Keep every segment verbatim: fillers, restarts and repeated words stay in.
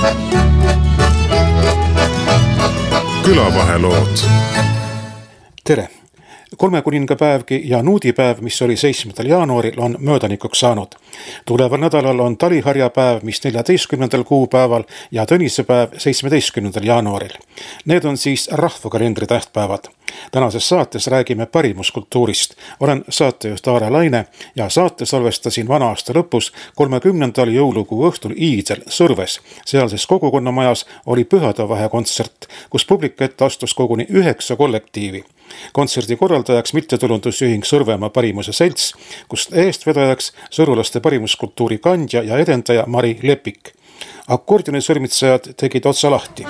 Külavahelood. Tere! Kolme kuningapäevgi ja nuudipäev, mis oli seitsmendal jaanuaril, on möödanikuks saanud. Tuleval nädalal on taliharjapäev, mis neljateistkümnendal kuupäeval ja Tõnisepäev seitsmeteistkümnendal jaanuaril. Need on siis rahvakalendri tähtpäevad. Tänases saates räägime parimuskultuurist. Olen saatejuht Aare Laine ja saate salvestasin vana aasta lõpus kolmekümnendal jõulukuu õhtul Iidel Sõrves. Sealses kogukonnamajas oli pühadevahe kontsert, kus publika ette astus koguni üheksa kollektiivi. Kontserdi korraldajaks mittetulundusühing Sõrvemaa parimuse selts, kust eestvedajaks sõrulaste parimuskultuuri kandja ja edendaja Mari Lepik. Akordioni sõrmitsejad tegid otsa lahti.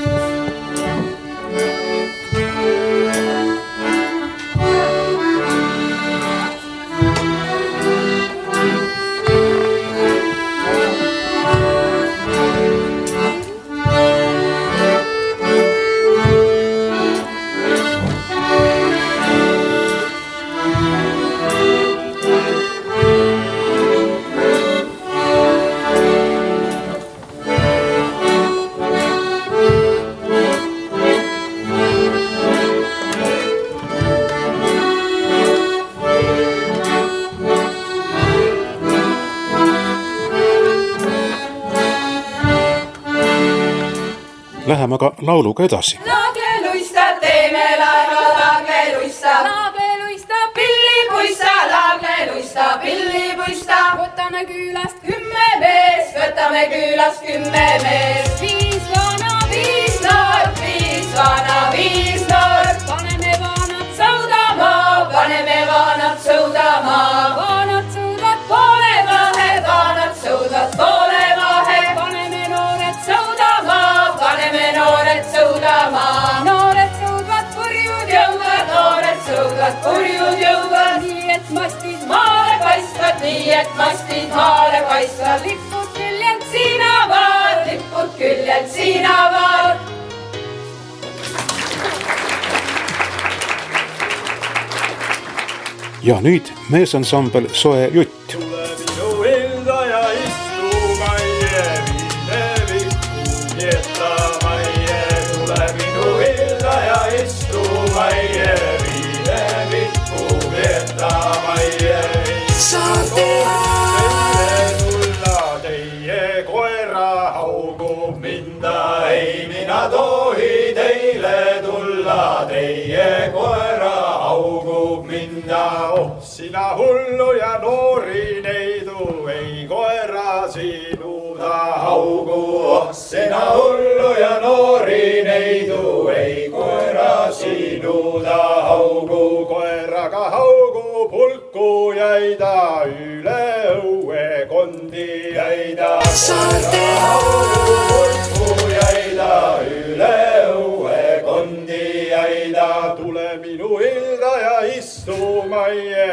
Läheme aga lauluga edasi. Laageluista, teeme laeva, laageluista. Laageluista, pillipuista, laageluista, pillipuista. Võtame küülast kümme mees, võtame küülast kümme mees. Viis vana, viis noor, viis vana, viis noor. Paneme vanad sõudama, paneme vanad sõudama. Vanad sõudvad poole vahe, vanad sõudvad poole vahe. Paneme noored sõudama, paneme noored sõudama. Noored sõudvad purjud jõuvad, noored sõudvad purjud jõuvad. Nii et mastid maale paistvad, nii et mastid maale paistvad. Lipud küljelt siinavad, lipud küljelt siinavad. Ja nüüd meesansambel Soe jutt. Tule minu ilda ja istu maie, minevikku vieta maie. Tule minu ilda ja istu maie, minevikku vieta maie. Saa teile tulla, teie koera haugub minda. Ei mina tohi teile tulla, teie koera haugub minna. Oh, sina hullu ja noori neidu, ei koera sinu ta haugu. Oh, sina hullu ja noori neidu, ei koera sinu ta haugu. Koeraga haugu pulku jäi ta, üle õue kondi jäi ta. Koeraga haugu pulku jäi ta, üle õue kondi jäi ta. Tule minu ilda ja istu maie,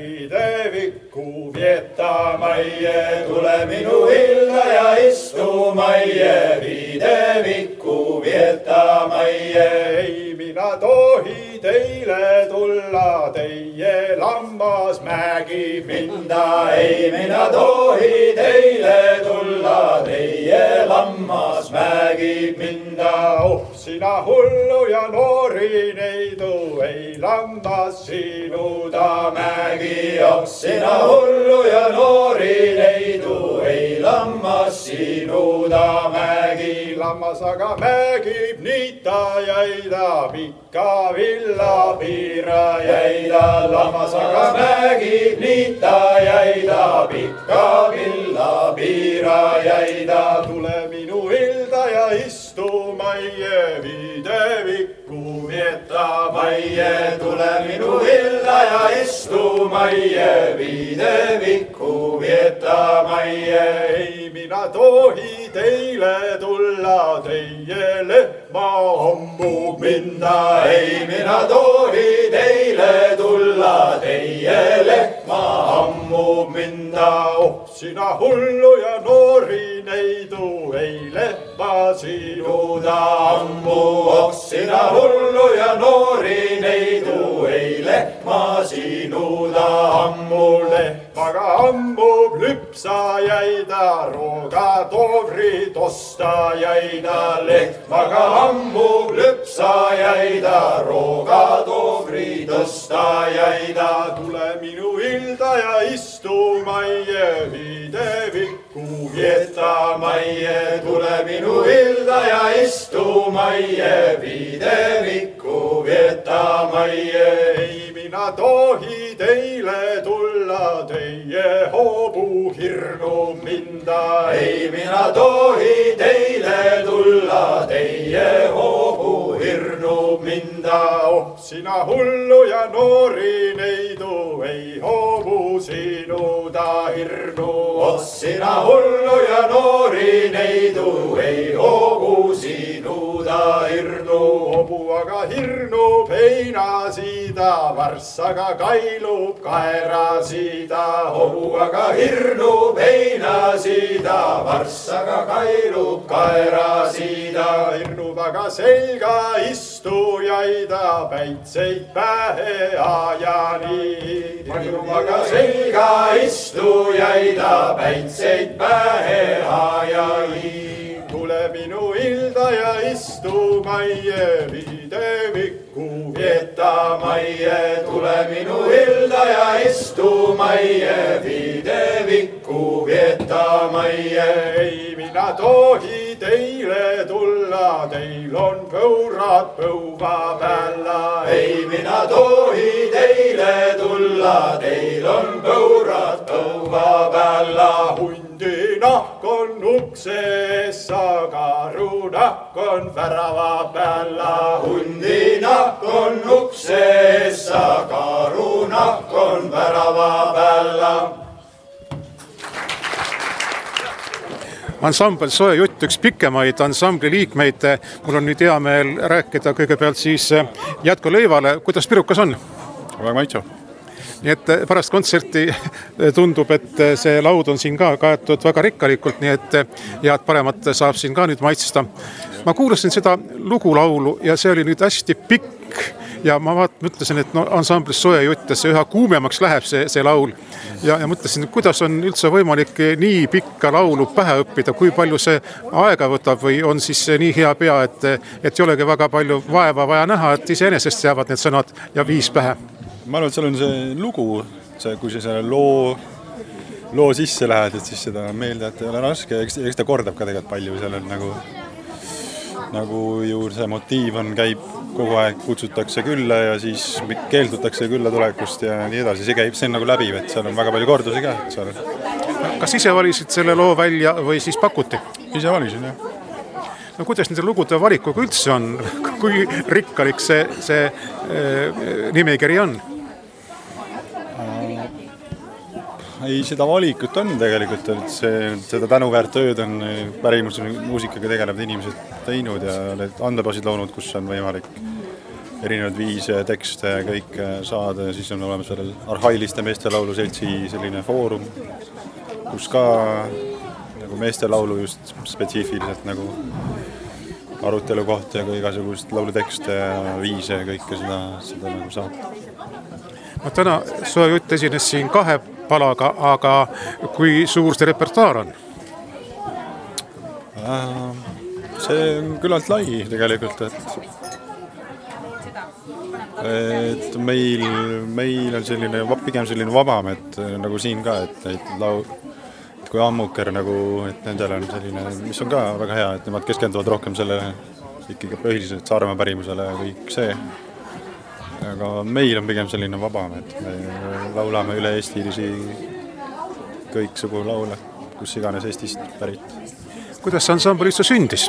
videvikku vieta maie. Tule minu ilda ja istu maie, videvikku vieta maie. Ei mina tohi teile tulla, teie lammas mägib minda. Ei mina tohi teile tulla, teie lammas mägib minda. Oh, sina hullu ja noori neidu, ei lammas sinu ta mägi. Oh, sina hullu ja noori neidu, ei lammas sinu ta mägi. Lammas aga mägib niita jäi ta, pikka villa piira jäi ta. Lammas aga mägib niita jäi ta, pikka villa piira jäi ta. Tule minu ilda ja istu maie, videvikku vieta maie. Tule minu ilda ja istu maie, videvikku vieta maie. Ei mina tohi teile tulla, teie lehma lehma ammub minna, ei mina tohi teile tulla, teie lehma ammub minna. Oh sina hullu ja noori neidu, ei lehma sinuda ammu. Oh sina hullu ja noori neidu, ei lehma sinuda ammu. Lehmaga ammub lüpsa jäida, rooga toovrid osta jäida. Lehmaga ammub lüpsa jäida, rooga toovrid osta jäida. Tule minu ilda ja istu majje, videvikku vieta majje. Tule minu ilda ja istu majje, videvikku vieta majje. Ei mina tohi teile tulla, teie hoobu hirnu minda. Ei mina tohi teile tulla, teie hoobu hirnu minda. Oh sina hullu ja noori neidu, ei hoobu sinuda hirnu. Oh sina hullu ja noori neidu, ei hoobu sinuda hirnu. Hoobu aga hirnub heinasida, varssaga kailub kaerasida. Hoobu aga hirnub heinasida, varssaga kailub kaerasida. Hirnub aga selga istujaida, päitseid pähe ajani. Hirnub aga selga istujaida, päitseid pähe ajani. Tule minu ilda ja istu majje, videvikku vieta majje. Tule minu ilda ja istu majje, videvikku vieta majje. Ei mina tohi teile tulla, teil on põurad põuva päälla. Ei mina tohi teile tulla, teil on põurad põuva päälla. Hundi nahk on ukse ees, aga runahk on värava päällä. Hundi nahk on ukse ees, aga runahk on värava päällä. Ansambel Soe jutt, üks pikemaid ansambli liikmeid. Mul on nüüd hea meel rääkida kõigepealt siis Jatko Leivale. Kuidas pirukas on? Väga maitsu. Nii et pärast kontserti tundub, et see laud on siin ka kaetud väga rikkalikult, nii et head paremat saab siin ka nüüd maitsesta. Ma kuulasin seda lugulaulu ja see oli nüüd hästi pikk ja ma vaat, mõtlesin, et no, ansamblis Soe jutt, see üha kuumemaks läheb see, see laul. Ja, ja mõtlesin, kuidas on üldse võimalik nii pikka laulu pähe õppida, kui palju see aega võtab või on siis nii hea pea, et, et ei olegi väga palju vaeva vaja näha, et iseenesest jäävad need sõnad ja viis pähe. Ma arvan, et seal on see lugu, see, kui see loo, loo sisse lähed, et siis seda meelde, et ei ole raske. Eks, eks ta kordab ka tegelikult palju. Seal on nagu, nagu ju see motiiv on, käib kogu aeg, kutsutakse külla ja siis keeldutakse külla tulekust ja nii edasi. See käib sen nagu läbi, et seal on väga palju kordusi ka. Seal. Kas ise valisid selle loo välja või siis pakuti? Ise valisin, jah. No kuidas nende lugude valikuga üldse on? Kui rikkalik see, see e, nimekiri on? Ei, seda valikut on tegelikult, et see, seda tänuväärt tööd on pärimus muusikaga tegelevad inimesed teinud ja need andmebaasid loonud, kus on võimalik erinevad viise, tekste ja kõik saada ja siis on olemas sellel Arhailiste meestelaulu seltsi selline foorum, kus ka nagu meestelaulu just spetsiifiliselt nagu arutelu kohta ja ka igasugust laulutekste ja viise ja kõike seda, seda nagu saab. No, täna Soe jutt esines siin kahe palaga, aga kui suur see repertuaar on? See on küllalt lai tegelikult, et, et meil, meil on selline, pigem selline vabam, et nagu siin ka, et, et, lau, et kui Ammuker nagu, et nendel on selline, mis on ka väga hea, et nemad keskenduvad rohkem selle ikkagi põhiliselt Saaremaa pärimusele ja kõik see. Aga meil on pigem selline vabam, et me laulame üle eestilisi kõiksugu laule, kus iganes Eestist pärit. Kuidas see ansambel üldse sündis?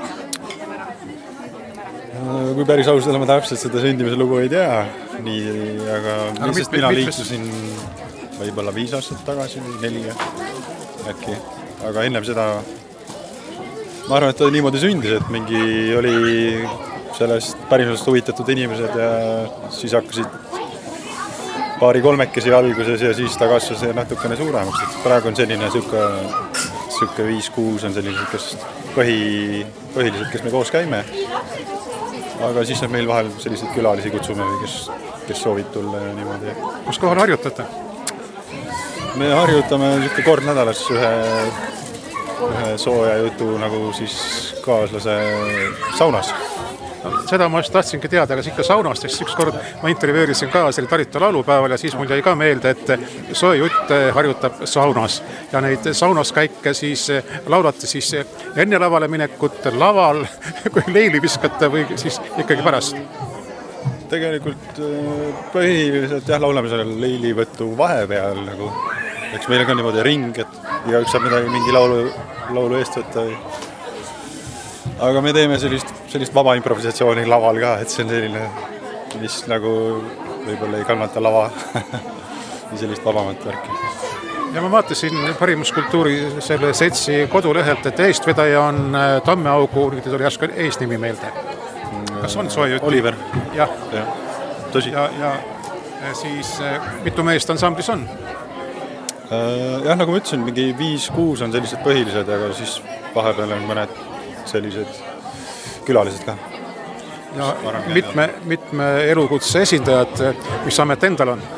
Kui päris ausalt ma täpselt seda sündimise lugu ei tea, nii, aga lihtsalt mina liitusin võib-olla viis aastat tagasi või neli äkki, aga ennem seda ma arvan, et ta niimoodi sündis, et mingi oli sellest pärimusest huvitatud inimesed ja siis hakkasid paari kolmekesi alguses ja siis ta kasvas natukene suuremaks, et praegu on selline süke, süke viis-kuus on selline kes põhi, põhilised, kes me koos käime. Aga siis on meil vahel sellised külalisi kutsume, kes, kes soovib tulla ja niimoodi. Kus kohal harjutate? Me harjutame süke kord nädalas ühe, ühe sooja jutu nagu siis kaaslase saunas. Seda ma just tahtsingi teada, aga ikka saunast, sest üks kord ma intervjueerisin ka selle Tarita laulupäeval ja siis mul jäi ka meelde, et soe jutt harjutab saunas ja neid saunas käike siis laulate siis enne lavale minekut laval, kui leili viskate või siis ikkagi pärast? Tegelikult põhiliselt jah, laulame seal leilivõttu vahepeal nagu, eks meil on niimoodi ring, et igaüks saab midagi mingi laulu, laulu eest võtta või aga me teeme sellist, sellist vaba improvisatsiooni laval ka, et see on selline, mis nagu võib-olla ei kannata lava või sellist vabamat värki. Ja ma vaatasin Pärimuskultuuri selle setsi kodulehelt, et eestvedaja on Tammeaugu, nüüd oli äsken eesnimi meelde. Kas on soe jutt? Oliver. Jah. Ja, tõsi. Ja, ja siis mitu meest ansamblis on? Jah, nagu ma ütlesin, mingi viis-kuus on sellised põhilised, aga siis vahepeal on mõned sellised külalised ka. Ja mitme, mitme elukutse esindajad, mis amet endal on?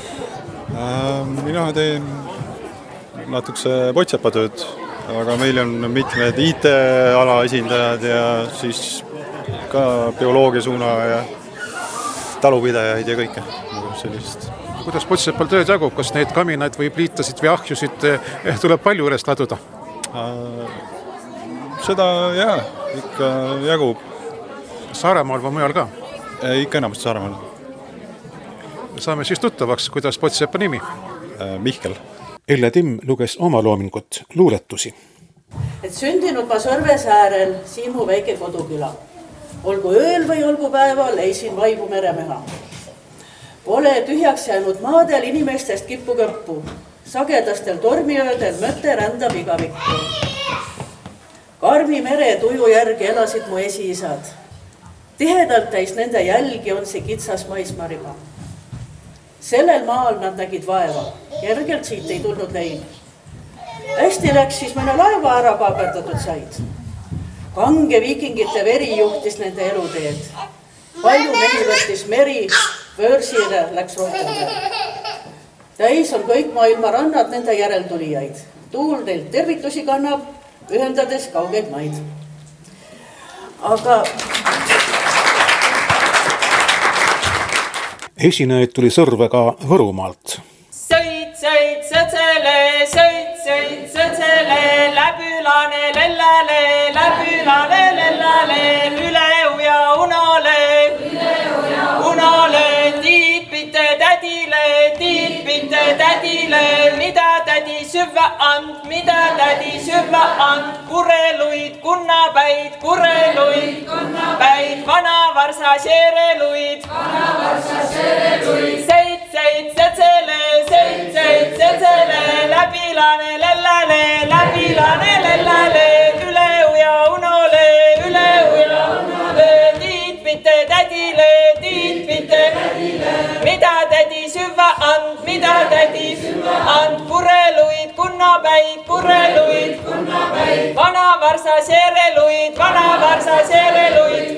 Mina teen natukese potsepatööd, aga meil on mitmed I T-ala esindajad ja siis ka bioloogia suuna ja talupidajaid ja kõike sellist. Kuidas potsepal tööd jagub? Kas neid kaminaid või pliitasid või ahjusid tuleb palju üles laduda? Seda jah, ikka jagub. Saaremaal või mujal ka? Ikka enamasti Saaremaal. Saame siis tuttavaks, kuidas potsepa nimi? Mihkel. Elle Timm luges oma loomingut luuletusi. Et sündinud ma Sõrves äärel, siin mu väike koduküla. Olgu ööl või olgu päeval, ei siin vaibu meremeha. Pole tühjaks jäänud maadel inimestest kippu kõppu. Sagedastel tormiöödel mõte rändab igavikku. Karmi mere tuju järgi elasid mu esiisad. Tihedalt täis nende jälgi on see kitsas maismariba. Sellel maal nad nägid vaeva. Järgelt siit ei tulnud neil. Hästi läks, siis mõne laeva ära kaaperdatud said. Kange viikingite veri juhtis nende eluteed. Palju mehi võttis meri, vöörsile läks rohkem veel. Täis on kõik maailma rannad nende järeltulijaid. Tuul neilt tervitusi kannab, ühendades kaugeid maid. Aga esinejaid tuli sõrve ka Võrumaalt. Sõid, sõid, sõtsele, sõid, sõid, sõtsele, läbülane, lellale, läbülane, lellale, üle uja unale, unale, tiipite tädile, tiipite tädile, mida tädi süvä and, mida tädi süvä and, kureluid, kunnapäid, kureluid, kunnapäid, vanavarsa seereluid, vanavarsa seereluid, seid, seid, sõtsele, seid, seid, sõtsele, läbilane, lellale, läbilane, lellale, üle uja unole, üle uja unole, tiitpite tädile, tiitpite tädile, mida tädi süvä and, mida tädi süvä and, kureluid, kunnapäid, kureluid, kunnapäid, vanavarsa seereluid, vanavarsa seereluid.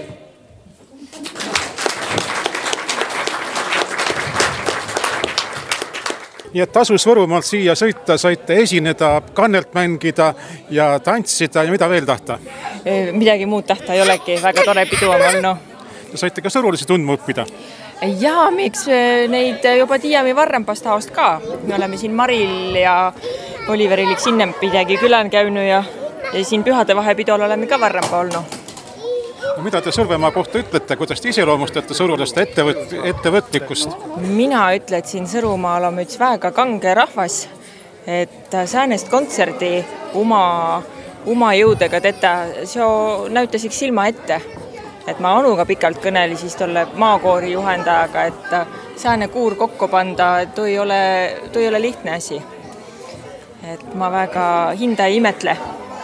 Nii et tasus Võrumaalt siia sõita, saite esineda, kannelt mängida ja tantsida ja mida veel tahta? Midagi muud tahta ei olegi, väga tore pidu on olnud. Ja saite ka sõrulisi tundma õppida? Jaa, miks neid juba tiiami varrempast aost ka. Me oleme siin Maril ja Oliverilik sinna pidagi külan käynyt ja, ja siin pühade vahepidol oleme ka varrempa olnud. No, mida te Sõrvemaa kohta ütlete, kuidas te iseloomustate sõrulast ettevõt, ettevõtlikust? Mina ütlen, et siin Sõrumaal on üks väga kange rahvas, et säänest kontserdi oma, oma jõudega teda, see näytasiks silma ette. Et ma Anuga pikalt kõneli siis tolle maakoori juhendajaga, et sääne kuur kokku panda, too ei ole, too ei ole lihtne asi. Et ma väga hinda ei imetle.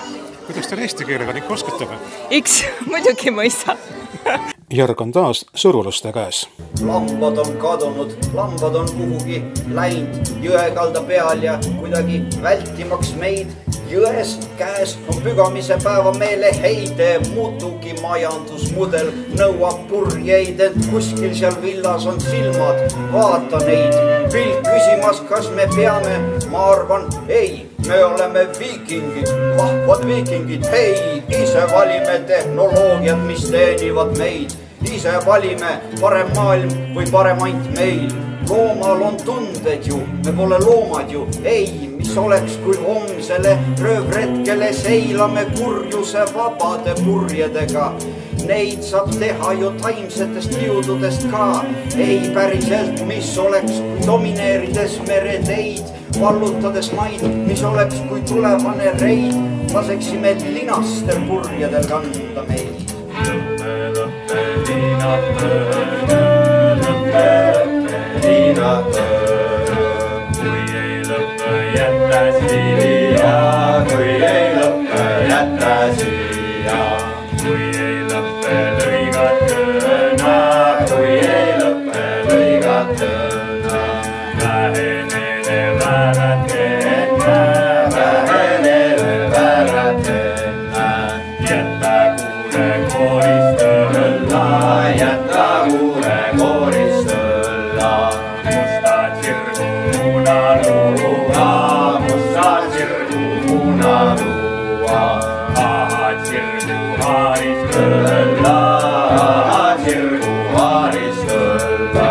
kuidas teil eesti keelega ikka oskate või? Üks, muidugi mõisa. Järg on taas suruluste käes. Lambad on kadunud, lambad on kuhugi läinud jõekalda peal ja kuidagi vältimaks meid. Jões käes on pügamise päeva meeleheide, mutugi majandusmudel nõuab purjeid, et kuskil seal villas on silmad, vaata neid. Pilt küsimas, kas me peame, ma arvan, ei, me oleme viikingid, vahvad viikingid, hei, ise valime tehnoloogiat, mis teenivad meid. Ise valime parem maailm või parem ant meil. Loomal on tunded ju, me pole loomad ju, ei, mis oleks, kui homsele röövretkele seilame kurjuse vabade purjedega. Neid saab teha ju taimsetest liududest ka, ei päriselt, mis oleks, kui domineerides mereteid, vallutades maid, mis oleks, kui tulevane reid, laseksime linaster purjedel kanda meid. Lõppe, lõppe, lõppe, liina töö, kui ei lõppe jätta siia, kui ei lõppe jätta siia, kui ei lõppe lõigatõna, kui ei lõppe lõigatõna, vähenele vääratenna, vähenele vääratenna, jätta kuule koorist õlla, jätta kuule koorist õlla. Musta tsirgu munarua, musta tsirgu munarua, aha tsirgu haarist õlla, aha tsirgu haarist õlla.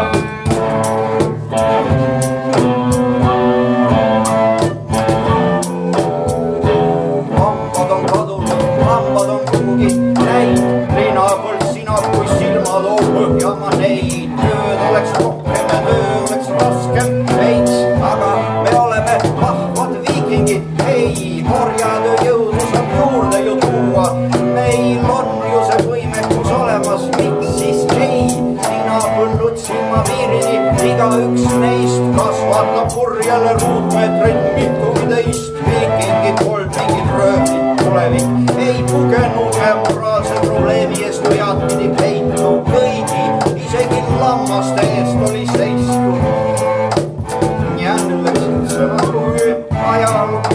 Lambad on kadunud, lambad on kuhugi läinud, leinapõld sina kui silmad oo põhjama neid. Tööd oleks rohkem ja töö oleks raskem veits, aga me oleme vahvad viikingid, ei, orjatöö jõudu saab juurde ju tuua. Meil on ju see võimekus olemas, miks siis ei, sina põllud silmapiirini, iga üks neist kasvatab purjele ruutmeetreid mitugi teist. Viikingid polnud mingid röövlid tulevik, ei pugenuge moraalse probleemi eest veatpidi peitu kõigi, isegi lammaste eest oli seistud. Jälleks sõna kui ajalugu.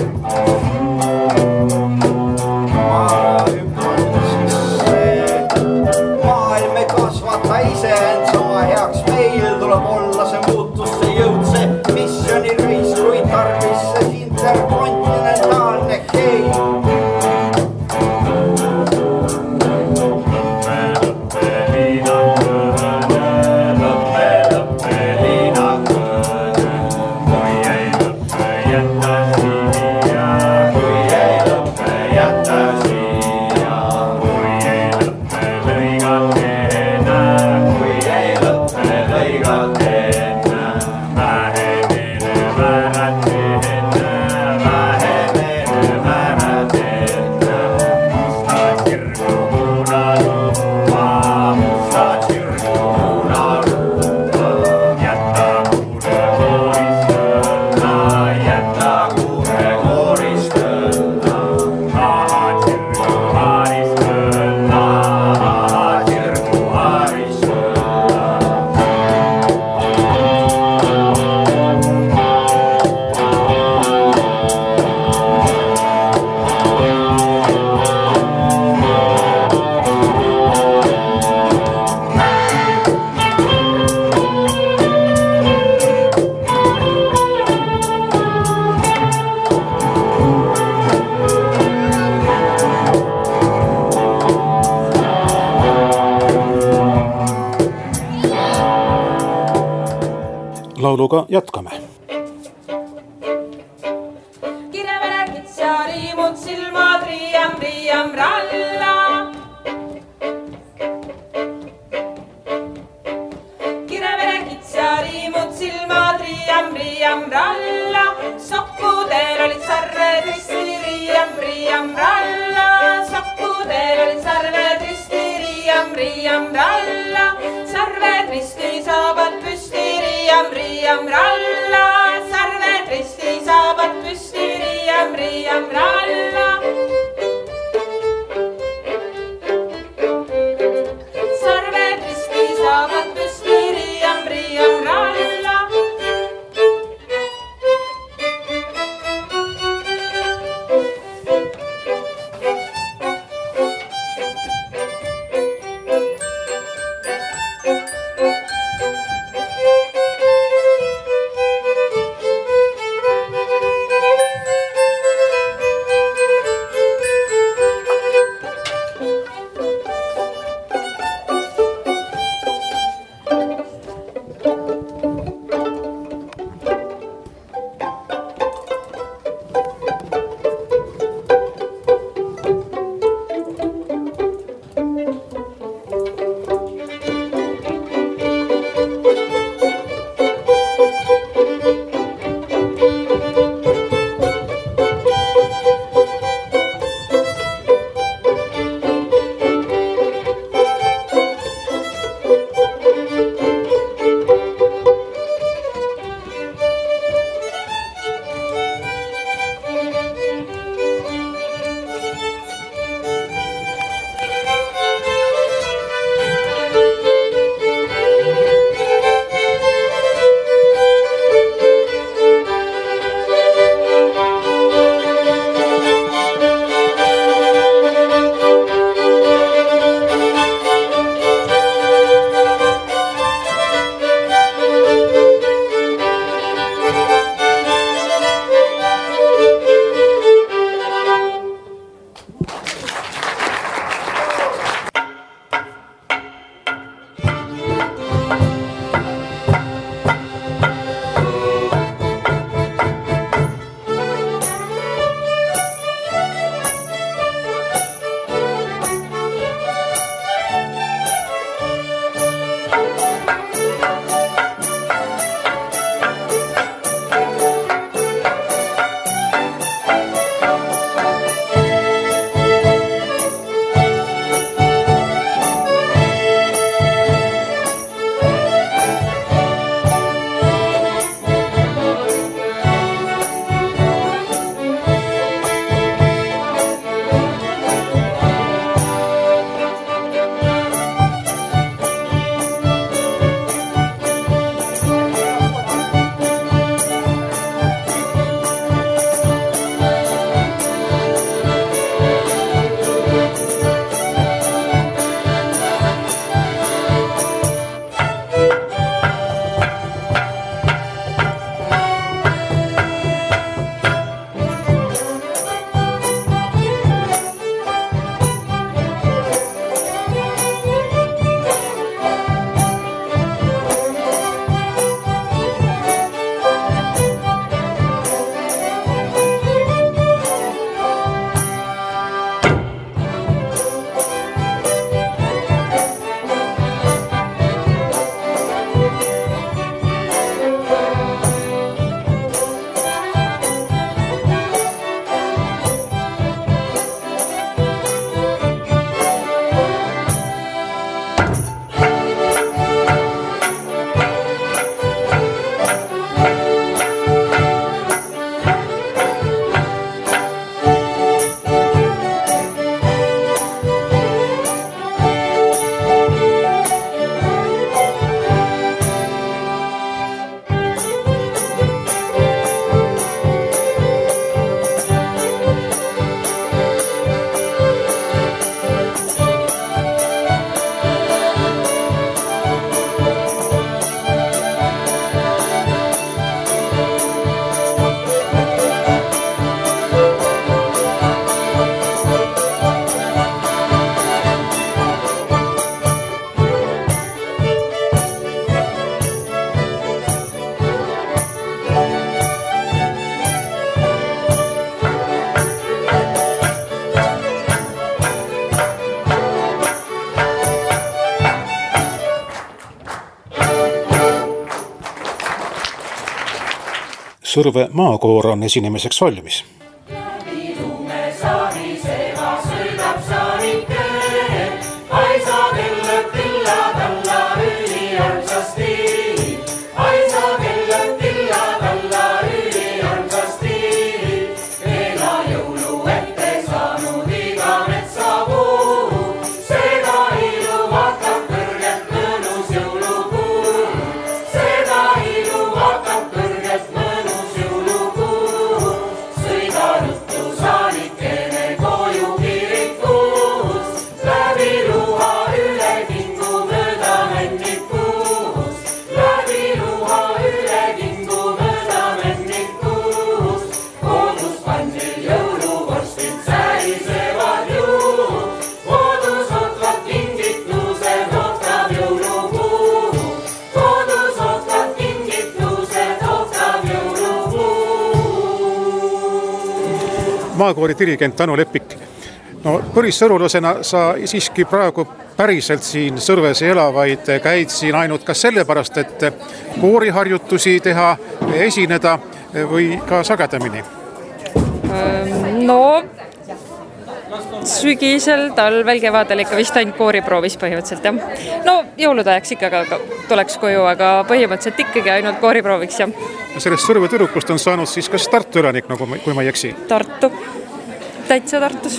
Ma hüppan siis see maailm ei kasvata ise end sama heaks, meil tuleb olla see muutusse jõudse missiooni reis, kui tarvis see interkontinentaalne hei. Lauluga jätkame. Kirevene kitsa riimud silmad riiam, riiam, ralla. Kirevene kitsa riimud silmad riiam, riiam, ralla. Sokkudel olid sarved risti riiam, riiam, ralla. Sokkudel olid sarved risti riiam, riiam, ralla. Sarved risti saabad püsti riiam, riiam, ralla. Sarved risti saabad püsti riiam, riiam, ralla. Sõrve maakoor on esinemiseks valmis. Maakoori dirigent Anu Leppik. No, põlissõrulasena sa siiski praegu päriselt siin Sõrves ei ela, vaid käid siin ainult kas sellepärast, et kooriharjutusi teha, esineda või ka sagedamini? No, sügisel, talvel, kevadel ikka vist ainult kooriproovis põhimõtteliselt, jah. No, jõulutajaks ikka ka tuleks koju, aga põhimõtteliselt ikkagi ainult kooriprooviks, jah. Sellest Sõrve tüdrukust on saanud siis kas Tartu elanik, nagu ma, kui ma ei eksi? Tartu. Täitsa Tartus.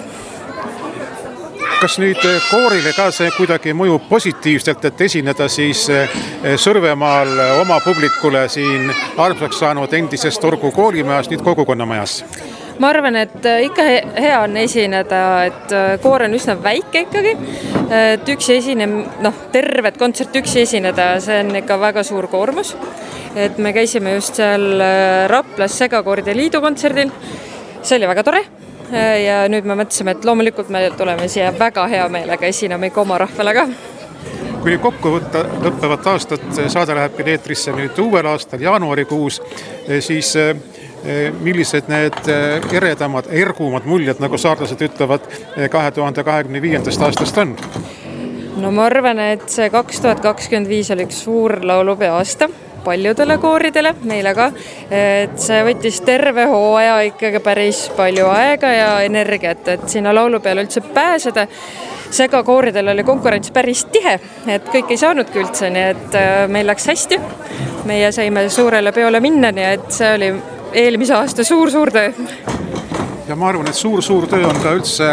Kas nüüd koorile ka see kuidagi mõjub positiivselt, et esineda siis Sõrvemaal oma publikule siin armsaks saanud endisest Torgu koolimajas, nüüd kogukonnamajas? Ma arvan, et ikka hea on esineda, et koor on üsna väike ikkagi, et üksi esinem, noh, tervet kontsert üksi esineda, see on ikka väga suur koormus. Et me käisime just seal Raplas Segakooride liidu kontserdil, see oli väga tore ja nüüd me mõtlesime, et loomulikult me tuleme siia väga hea meelega esinema ikka oma rahvale ka. Kui nüüd kokku võtta lõppevat aastat, saade läheb eetrisse nüüd uuel aastal, jaanuarikuus, siis millised need eredamad, ergumad muljed, nagu saarlased ütlevad, kahe tuhande kahekümne viiendast aastast on? No ma arvan, et see kaks tuhat kakskümmend viis oli üks suur laulupeo aasta paljudele kooridele, meile ka, et see võttis terve hooaja ikkagi päris palju aega ja energiat, et sinna laulupeale üldse pääseda. Segakooridel oli konkurents päris tihe, et kõik ei saanudki üldse, nii et meil läks hästi. Meie saime suurele peole minna, nii et see oli eelmise aasta suur-suur töö. Ja ma arvan, et suur-suur töö on ka üldse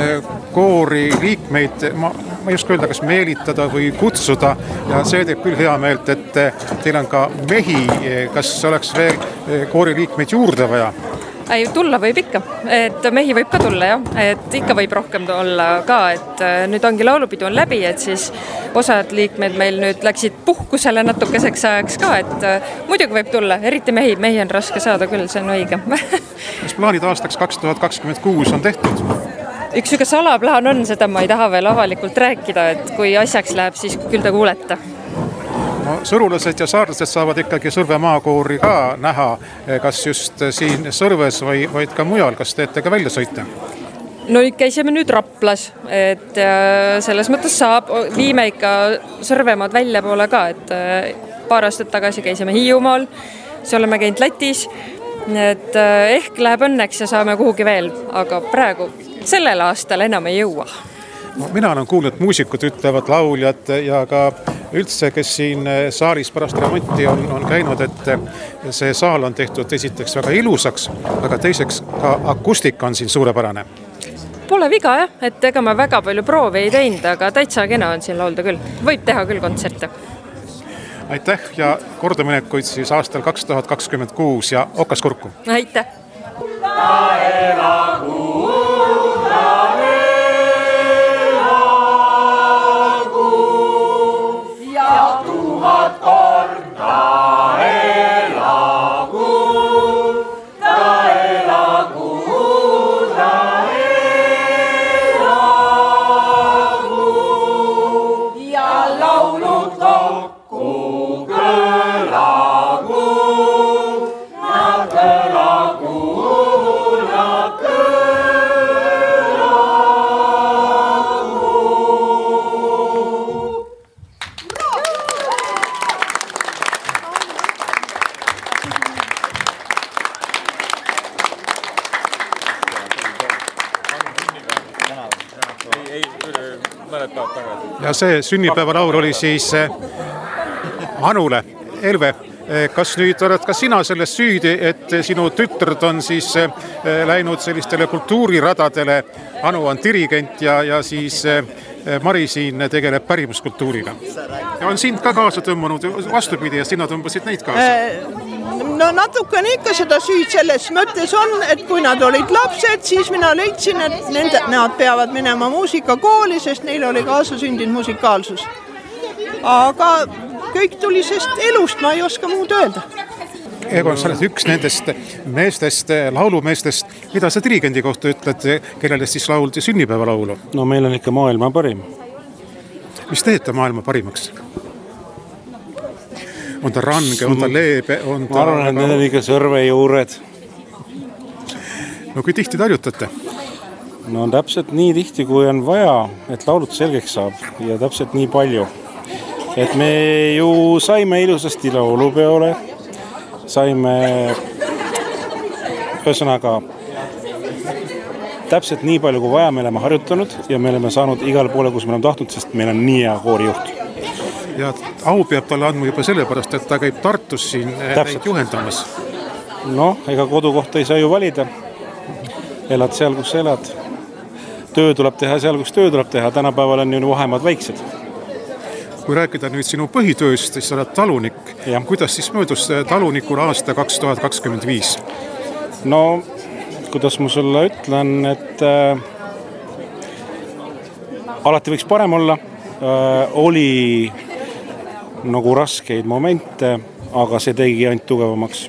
koori liikmeid, ma, ma ei oska öelda, kas meelitada või kutsuda ja see teeb küll hea meelt, et teil on ka mehi, kas oleks veel koori liikmeid juurde vaja? Ei, tulla võib ikka, et mehi võib ka tulla, jah, et ikka võib rohkem olla ka, et nüüd ongi laulupidu on läbi, et siis osad liikmed meil nüüd läksid puhkusele natukeseks ajaks ka, et muidugi võib tulla, eriti mehi, mehi on raske saada küll, see on õige. Kas plaanid aastaks kaks tuhat kakskümmend kuus on tehtud? Üks üks salaplaan on, seda ma ei taha veel avalikult rääkida, et kui asjaks läheb, siis küll te kuulete. No, sõrulased ja saarlased saavad ikkagi Sõrve maakoori ka näha, kas just siin Sõrves või vaid ka mujal, kas teete ka välja sõita? No nüüd käisime nüüd Raplas, et selles mõttes saab, viime ikka Sõrvemaad välja poole ka, et paar aastat tagasi käisime Hiiumaal, siis oleme käinud Lätis, et ehk läheb õnneks ja saame kuhugi veel, aga praegu sellel aastal enam ei jõua. No, mina olen kuulnud, muusikud ütlevad, lauljad ja ka üldse, kes siin saalis pärast remonti on, on käinud, et see saal on tehtud esiteks väga ilusaks, aga teiseks ka akustika on siin suurepärane. Pole viga, jah, et ega ma väga palju proovi ei teinud, aga täitsa kena on siin laulda küll. Võib teha küll kontserte. Aitäh ja kordaminekuid siis aastal kaks tuhat kakskümmend kuus ja okas kurku. Aitäh! Kõlagu, ja kõlagu. mõned päevad tagasi. Ja see sünnipäevalaul oli siis Anule. Elve, kas nüüd oled ka sina selles süüdi, et sinu tütrd on siis läinud sellistele kultuuriradadele? Anu on dirigent ja, ja siis Mari siin tegeleb pärimuskultuuriga. Ja on sind ka kaasa tõmmanud vastupidi ja sina tõmbasid neid kaasa? No natukene ikka seda süüd selles mõttes on, et kui nad olid lapsed, siis mina leidsin, et nende, nad peavad minema muusikakooli, sest neil oli kaasasündinud musikaalsus. Aga kõik tuli sest elust, ma ei oska muud öelda. Egon, sa oled üks nendest meestest, laulumeestest. Mida sa dirigendi kohta ütled, kellele siis lauldi sünnipäevalaulu? No meil on ikka maailma parim. Mis teeb ta maailma parimaks? On ta range, on ta leebe? On ta... Ma arvan, et need on ikka sõrvejuured. No kui tihti tarjutate? No on täpselt nii tihti, kui on vaja, et laulut selgeks saab ja täpselt nii palju. Et me ju saime ilusasti laulupeole, saime ühesõnaga täpselt nii palju kui vaja me oleme harjutanud ja me oleme saanud igale poole, kus me oleme tahtnud, sest meil on nii hea koorijuht. Ja au peab talle andma juba sellepärast, et ta käib Tartus siin täpselt juhendamas. No, ega kodukohta ei saa ju valida. Elad seal, kus elad. Töö tuleb teha seal, kus töö tuleb teha. Tänapäeval on ju vahemad väiksed. Kui rääkida nüüd sinu põhitööst, siis sa oled talunik. Ja. Kuidas siis möödus talunikul aasta kaks tuhat kakskümmend viis? No, kuidas ma sulle ütlen, et äh, alati võiks parem olla. Äh, oli nagu raskeid momente, aga see tegi ainult tugevamaks.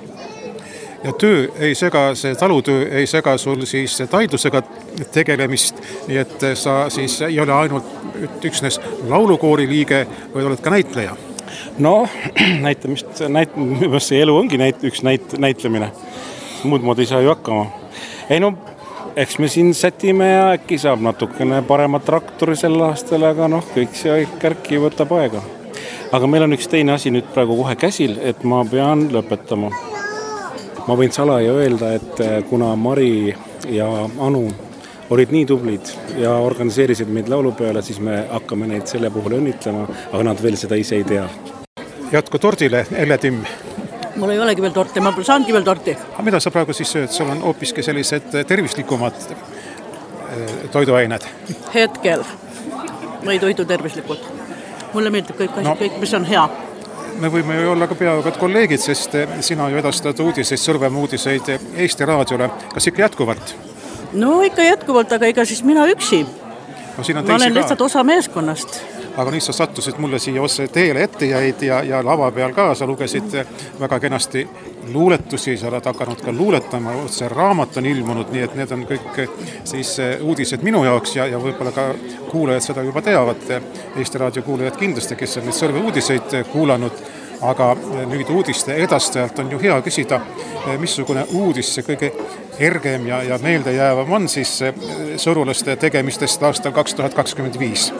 Ja töö ei sega, see talutöö ei sega sul siis taidlusega tegelemist, nii et sa siis ei ole ainult üksnes laulukoori liige, või oled ka näitleja? No, näitamist, näit, see elu ongi näit, üks näit, näitlemine. Muud moodi ei saa ju hakkama. Ei no, eks me siin sätime ja äkki saab natukene parema traktori sel aastal, aga noh, kõik see kärki võtab aega. Aga meil on üks teine asi nüüd praegu kohe käsil, et ma pean lõpetama. Ma võin salaja öelda, et kuna Mari ja Anu olid nii tublid ja organiseerisid meid laulu peale, siis me hakkame neid selle puhul õnnitlema, aga nad veel seda ise ei tea. Jätku tordile, Elle Timm. Mul ei olegi veel torti, ma pole saanudki veel torti. Aga mida sa praegu siis sööd? Sul on hoopiski sellised tervislikumad toiduained? Hetkel. Ma ei toitu tervislikult. Mulle meeldib kõik asjad, no, kõik, mis on hea. Me võime ju olla ka peaaegu kolleegid, sest sina ju edastad uudiseid, Sõrvemaa uudiseid Eesti raadiole. Kas ikka jätkuvalt? No ikka jätkuvalt, aga ega siis mina üksi. No, siin on ma olen ka. lihtsalt osa meeskonnast. Aga nüüd sa sattusid mulle siia otse teele ette jäid ja, ja lava peal ka sa lugesid väga kenasti luuletusi, sa oled hakanud ka luuletama, otse raamat on ilmunud, nii et need on kõik siis uudised minu jaoks ja, ja võib-olla ka kuulajad seda juba teavad, Eesti Raadio kuulajad kindlasti, kes on neid Sõrve uudiseid kuulanud, aga nüüd uudiste edastajalt on ju hea küsida, missugune uudis see kõige ergem ja, ja meelde jäävam on siis sõrulaste tegemistest aastal kaks tuhat kakskümmend viis.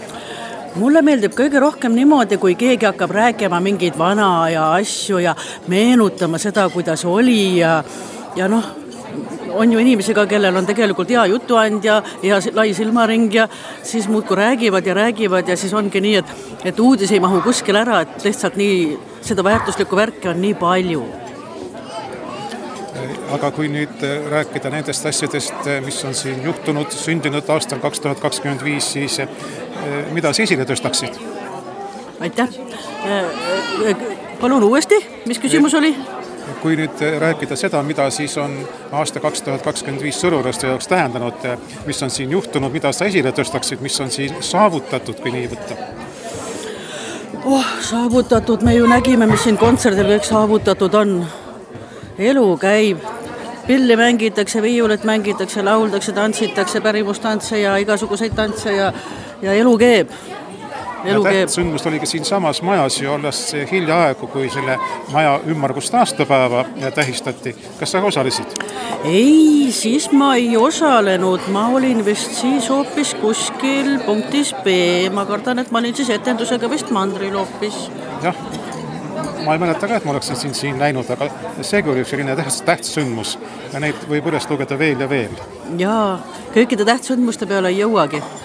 Mulle meeldib kõige rohkem niimoodi, kui keegi hakkab rääkima mingeid vana ja asju ja meenutama seda, kuidas oli ja, ja noh, on ju inimesega, kellel on tegelikult hea jutuandja, hea lai silmaring ja siis muudku räägivad ja räägivad ja siis ongi nii, et, et uudis ei mahu kuskil ära, et lihtsalt nii, seda väärtuslikku värki on nii palju. Aga kui nüüd rääkida nendest asjadest, mis on siin juhtunud, sündinud aastal kaks tuhat kakskümmend viis, siis mida sa esile tõstaksid? Aitäh. Palun uuesti, mis küsimus oli? Kui nüüd rääkida seda, mida siis on aasta kaks tuhat kakskümmend viis sõrulaste jaoks tähendanud, mis on siin juhtunud, mida sa esile tõstaksid, mis on siin saavutatud, kui nii võtta? Oh, saavutatud, me ju nägime, mis siin kontserdil kõik saavutatud on. Elu käib, pilli mängitakse, viiulit mängitakse, lauldakse, tantsitakse, pärimustantse ja igasuguseid tantse ja, ja elu keeb. Elu ja tähtsündmust oligi siin samas majas ju alles hiljaaegu, kui selle maja ümmargust aastapäeva tähistati. Kas sa osalesid? Ei, siis ma ei osalenud. Ma olin vist siis hoopis kuskil punktis B. Ma kardan, et ma olin siis etendusega vist mandril hoopis. Jah. Ma ei mäleta ka, et ma oleksin siin, siin näinud, aga seegi oli üks selline tähtsündmus ja neid võib üles lugeda veel ja veel. Jaa, kõikide tähtsündmuste peale ei jõuagi.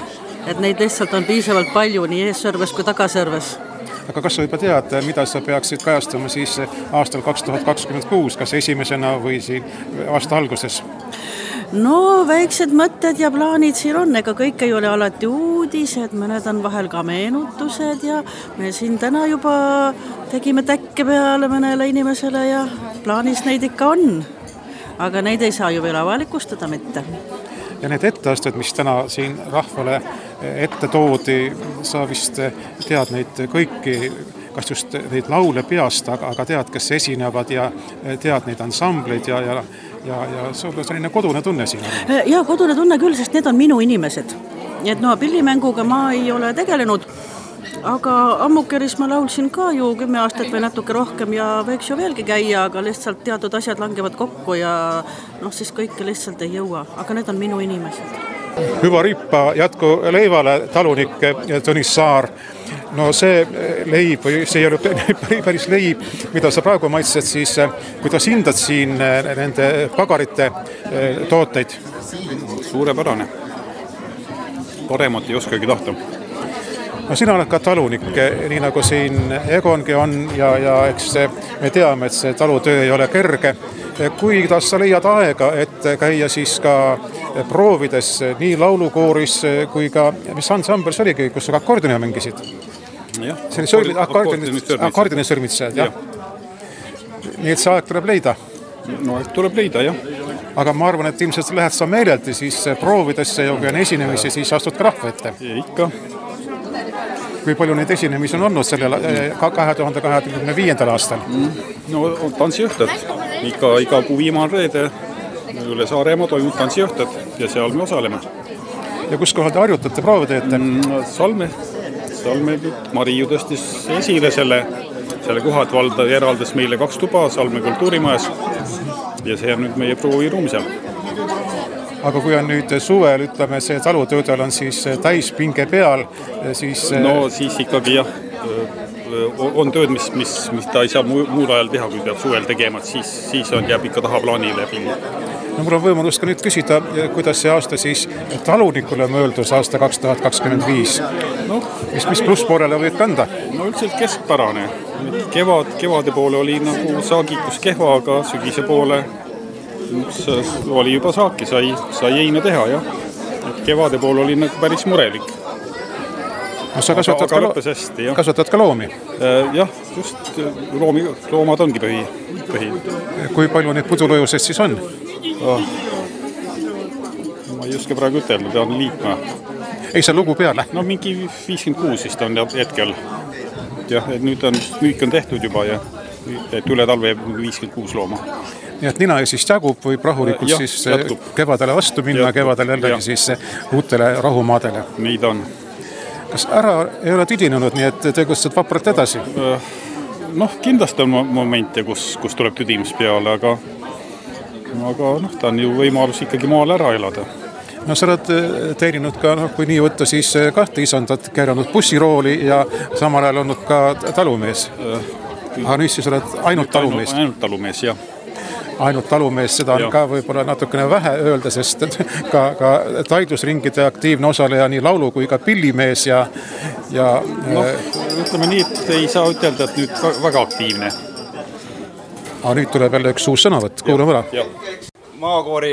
et neid lihtsalt on piisavalt palju nii eessõrves kui tagasõrves. Aga kas sa juba tead, mida sa peaksid kajastama siis aastal kaks tuhat kakskümmend kuus, kas esimesena või siin aasta alguses? No väiksed mõtted ja plaanid siin on, ega kõik ei ole alati uudised, mõned on vahel ka meenutused ja me siin täna juba tegime täkke peale mõnele inimesele ja plaanis neid ikka on. Aga neid ei saa ju veel avalikustada mitte. Ja need etteasted, mis täna siin rahvale ette toodi, sa vist tead neid kõiki, kas just neid laule peast, aga, aga tead, kes esinevad ja tead neid ansambleid ja, ja, ja, ja sul on selline kodune tunne siin. Ja kodune tunne küll, sest need on minu inimesed. Nii et no pillimänguga ma ei ole tegelenud, aga Ammukeris ma laulsin ka ju kümme aastat või natuke rohkem ja võiks ju veelgi käia, aga lihtsalt teatud asjad langevad kokku ja noh, siis kõike lihtsalt ei jõua, aga need on minu inimesed. Hüva Riipa jätku leivale talunik Tõnis Saar. No see leib, see ei ole päris leib, mida sa praegu maitsed, siis kuidas hindad siin nende pagarite tooteid? Suurepärane. Paremat ei oskagi tahta. No sina oled ka talunik, nii nagu siin Egongi on ja, ja eks me teame, et see talutöö ei ole kerge. Kuidas sa leiad aega, et käia siis ka proovides nii laulukooris kui ka, mis ansambel see oligi, kus sa akordioni mängisid? Jah, akordioni sõrmitsejad, jah. Nii et see aeg tuleb leida? No aeg tuleb leida, jah. Aga ma arvan, et ilmselt lähed sa meeleldi siis proovidesse ja kui on esinemisi, siis astud ka rahva ette. Ja ikka. Kui palju neid esinemisi on olnud sellel kahe tuhande kahekümne viiendal aastal? No tantsiõhted. Ikka, iga kuu viimane reede üle Saaremaa toimub tantsiõhted ja seal me osaleme. Ja kus kohal te harjutate, proovi teete? Salme. Salme Mariu tõstis esile selle, selle koha, et valda eraldas meile kaks tuba Salme kultuurimajas ja see on nüüd meie prooviruum seal. Aga kui on nüüd suvel, ütleme, see talutöödel on siis täispinge peal, siis... No siis ikkagi jah, on tööd, mis, mis, mis ta ei saa muul ajal teha, kui peab suvel tegema, siis, siis on jääb ikka taha plaanile pingi. No mul on võimalus ka nüüd küsida, kuidas see aasta siis talunikule mööldus aasta kaks tuhat kakskümmend viis. No, mis, mis plusspoolele võib kanda? No üldiselt keskpärane. Kevad, kevade poole oli nagu saagikus kehva, aga sügise poole oli juba saaki, sai, sai heina teha, jah. Et kevade pool oli nagu päris murelik. No sa kasvatad, aga, aga ka, hästi, jah. kasvatad ka loomi? Jah, just loomi, loomad ongi põhi, põhi. Kui palju neid pudulujuseid siis on? Oh. Ma ei oska praegu ütelda, pean liitma. Ei saa lugu peale? No mingi viiskümmend kuus vist on hetkel. Jah, et nüüd on müük on tehtud juba ja et üle talve viiskümmend kuus looma. Nii et nina siis jagub või rahulikult ja, siis jätkub. Kevadele vastu minna, kevadele jällegi siis uutele rahumaadele. Neid on. Kas ära ei ole tüdinenud, nii et tegutsed vapralt edasi? Noh, kindlasti on momente, kus, kus tuleb tüdimus peale, aga, aga noh, ta on ju võimalus ikkagi maal ära elada. No sa oled teeninud ka, noh, kui nii võtta, siis kahte isandat kääranud bussirooli ja samal ajal olnud ka talumees. Aga nüüd siis oled ainult talumees? Ainult talumees, jah. Ainult talumees, seda on ja. Ka võib-olla natukene vähe öelda, sest ka, ka taidlusringide aktiivne osaleja nii laulu kui ka pillimees ja... ja no, ütleme nii, et ei saa ütelda, et nüüd väga aktiivne. Aga nüüd tuleb jälle üks uus sõnavõtt, kuulame ära. Maakoori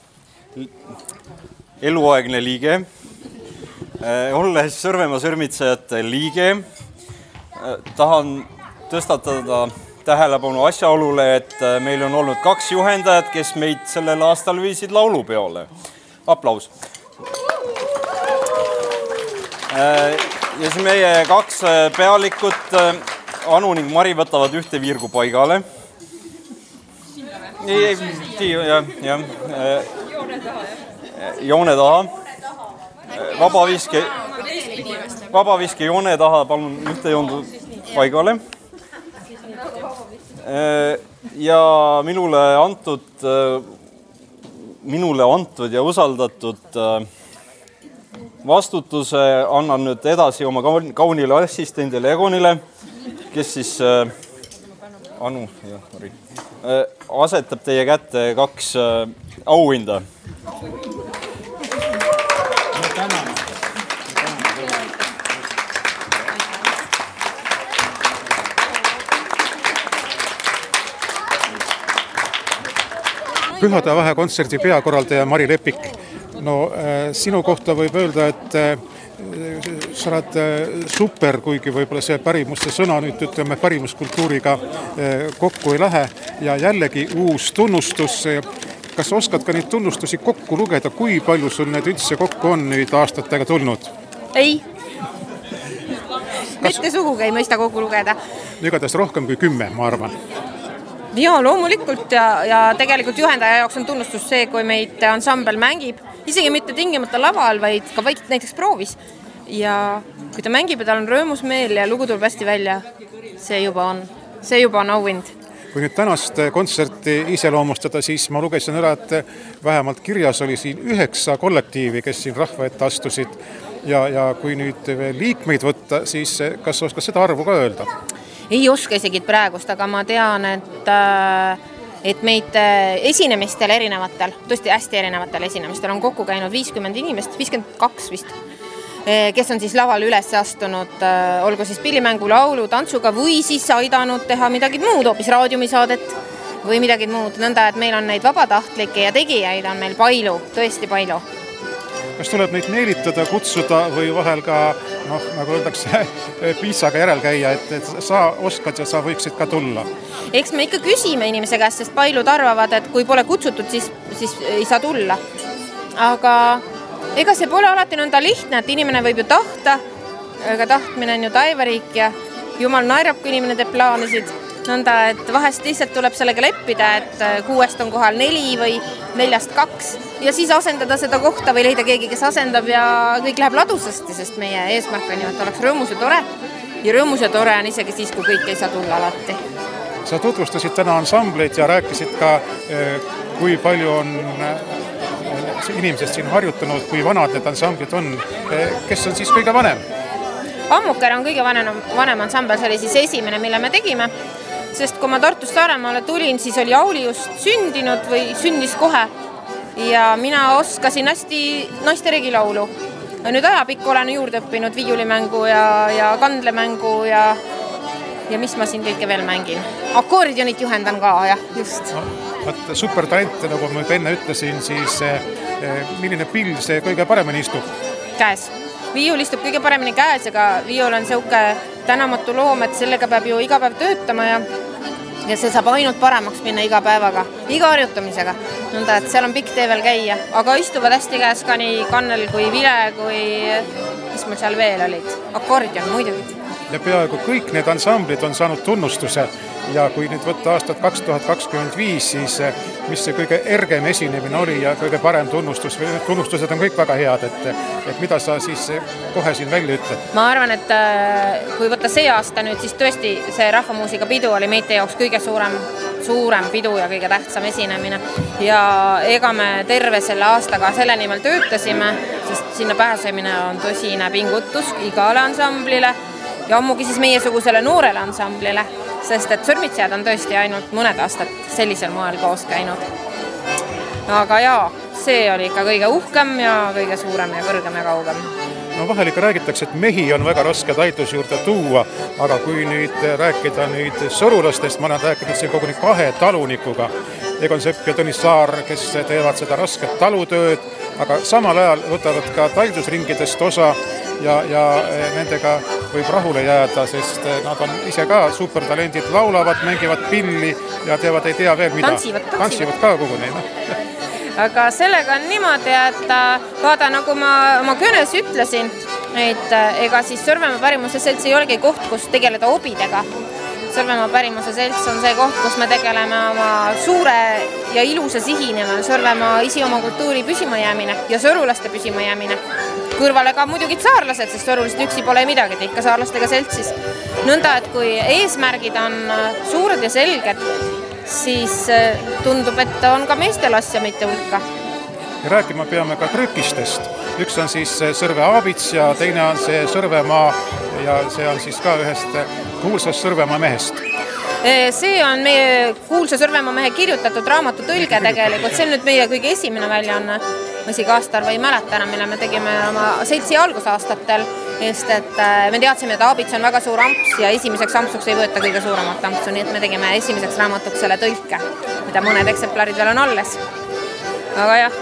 eluaegne liige, olles Sõrvemaa sõrmitsejate liige, tahan tõstatada tähelepanu asjaolule, et meil on olnud kaks juhendajat, kes meid sellel aastal viisid laulupeole. Aplaus. Ja siis meie kaks pealikut, Anu ning Mari, võtavad ühte virgu paigale. Ja, ja. Joone taha. Vabaviske, vabaviske joone taha, palun ühte joondu paigale. Ja minule antud, minule antud ja usaldatud vastutuse annan nüüd edasi oma kaunile assistendile Egonile, kes siis Anu ja Mari, asetab teie kätte kaks auhinda. Pühade vahekontserdi peakorraldaja Mari Lepik. No sinu kohta võib öelda, et sa oled super, kuigi võib-olla see pärimuste sõna nüüd ütleme pärimuskultuuriga kokku ei lähe ja jällegi uus tunnustus. Kas oskad ka neid tunnustusi kokku lugeda, kui palju sul need üldse kokku on nüüd aastatega tulnud? Ei. Mitte sugugi ei mõista kokku lugeda. Igatahes rohkem kui kümme, ma arvan. Ja loomulikult ja, ja tegelikult juhendaja jaoks on tunnustus see, kui meid ansambel mängib, isegi mitte tingimata laval, vaid ka vaid näiteks proovis. Ja kui ta mängib ja tal on rõõmus meel ja lugu tuleb hästi välja, see juba on, see juba on auhind. Kui nüüd tänast kontserti iseloomustada, siis ma lugesin ära, et vähemalt kirjas oli siin üheksa kollektiivi, kes siin rahva ette astusid. Ja, ja kui nüüd liikmeid võtta, siis kas oskad seda arvu ka öelda? Ei oska isegi praegust, aga ma tean, et, et meid esinemistel erinevatel, tõesti hästi erinevatel esinemistel on kokku käinud viiskümmend inimest, viiskümmend kaks vist, kes on siis laval üles astunud, olgu siis pillimängu, laulu, tantsuga või siis aidanud teha midagi muud, hoopis raadiumisaadet või midagi muud. Nõnda, et meil on neid vabatahtlikke ja tegijaid on meil palju, tõesti palju. Kas tuleb neid meelitada, kutsuda või vahel ka, noh, nagu öeldakse, piitsaga järel käia, et, et sa oskad ja sa võiksid ka tulla? Eks me ikka küsime inimese käest, sest paljud arvavad, et kui pole kutsutud, siis, siis ei saa tulla. Aga ega see pole alati nõnda lihtne, et inimene võib ju tahta, aga tahtmine on ju taevariik ja jumal naerab, kui inimene teeb plaanisid. Nõnda, et vahest lihtsalt tuleb sellega leppida, et kuuest on kohal neli või neljast kaks ja siis asendada seda kohta või leida keegi, kes asendab ja kõik läheb ladusasti, sest meie eesmärk on ju, et oleks rõõmus ja tore ja rõõmus ja tore on isegi siis, kui kõik ei saa tulla alati. Sa tutvustasid täna ansambleid ja rääkisid ka, kui palju on inimesed siin harjutanud, kui vanad need ansamblid on. Kes on siis kõige vanem? Ammuker on kõige vanem, vanem ansambel, see oli siis esimene, mille me tegime. Sest kui ma Tartust Saaremaale tulin, siis oli Auli just sündinud või sündis kohe. Ja mina oskasin hästi naiste regilaulu. Nüüd ajapikku olen juurde õppinud viiulimängu ja, ja kandlemängu ja, ja mis ma siin kõike veel mängin. Akordionit juhendan ka, jah, just. No, super talent, nagu ma enne ütlesin, siis milline pill see kõige paremini istub? Käes. Viiul istub kõige paremini käes, aga viiul on selline tänamatu loom, et sellega peab ju iga päev töötama ja, ja see saab ainult paremaks minna iga päevaga, iga harjutamisega. Nõnda, et seal on pikk tee veel käia, aga istuvad hästi käes ka nii kannel kui vile, kui mis mul seal veel olid. Akordion muidugi. Ja peaaegu kõik need ansamblid on saanud tunnustuse ja kui nüüd võtta aastat kaks tuhat kakskümmend viis, siis mis see kõige ergem esinemine oli ja kõige parem tunnustus või tunnustused on kõik väga head, et, et mida sa siis kohe siin välja ütled? Ma arvan, et kui võtta see aasta nüüd, siis tõesti see rahvamuusika pidu oli meite jaoks kõige suurem, suurem pidu ja kõige tähtsam esinemine ja ega me terve selle aastaga selle nimel töötasime, sest sinna pääsemine on tõsine pingutus igale ansamblile ja ammugi siis meiesugusele noorele ansamblile, sest et sõrmitsejad on tõesti ainult mõned aastad sellisel moel koos käinud. Aga jaa, see oli ikka kõige uhkem ja kõige suurem ja kõrgem ja kaugem. No vahel ikka räägitakse, et mehi on väga raske taidluse juurde tuua, aga kui nüüd rääkida nüüd sõrulastest, ma olen rääkinud siin koguni kahe talunikuga, Egon Sepp ja Tõnis Saar, kes teevad seda rasket talutööd, aga samal ajal võtavad ka taidlusringidest osa ja, ja nendega võib rahule jääda, sest nad on ise ka supertalendid, laulavad, mängivad pilli ja teevad ei tea veel mida. Tantsivad, tantsivad ka koguni. Aga sellega on niimoodi, et vaada, nagu ma oma kõnes ütlesin, et ega siis Sõrvemaa pärimuse selts ei olegi koht, kus tegeleda hobidega. Sõrvemaa pärimuse selts on see koht, kus me tegeleme oma suure ja ilusa sihi nimel Sõrvemaa isi oma kultuuri püsimajäämine ja sõrulaste püsimajäämine. Kõrvale ka muidugi saarlased, sest sõrulised üksi pole midagi, et ikka saarlastega seltsis. Nõnda, et kui eesmärgid on suured ja selged, siis tundub, et on ka meestel asja mitte hulka. Ja rääkima peame ka trükistest. Üks on siis Sõrve Aabits ja teine on see Sõrvemaa ja see on siis ka ühest kuulsast Sõrvemaa mehest. See on meie kuulsa Sõrvemaa mehe kirjutatud raamatu tõlge tegelikult. See on nüüd meie kõige esimene väljaanne. Ma isegi aastarva ei mäleta enam, mille me tegime oma seltsi algusaastatel sest et me teadsime, et Aabits on väga suur amps ja esimeseks ampsuks ei võeta kõige suuremat ampsu, nii et me tegime esimeseks raamatuks selle tõlke, mida mõned eksemplarid veel on alles. Aga jah,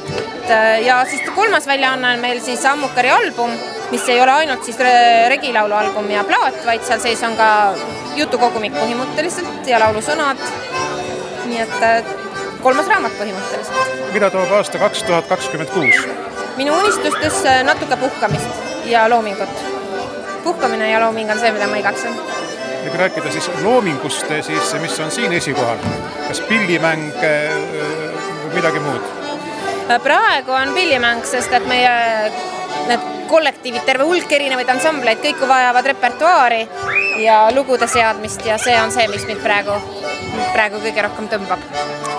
ja siis kolmas väljaanne on meil siis Ammukari album, mis ei ole ainult siis regilaulu album ja plaat, vaid seal sees on ka jutukogumik põhimõtteliselt ja laulusõnad, nii et kolmas raamat põhimõtteliselt. Mida toob aasta kaks tuhat kakskümmend kuus? Minu unistustes natuke puhkamist ja loomingut. Puhkamine ja looming on see, mida ma igatsen. Ja kui rääkida siis loomingust, siis mis on siin esikohal? Kas pillimäng või midagi muud? Praegu on pillimäng, sest et meie need kollektiivid, terve hulk erinevaid ansambleid, kõik vajavad repertuaari ja lugude seadmist ja see on see, mis mind praegu, praegu kõige rohkem tõmbab.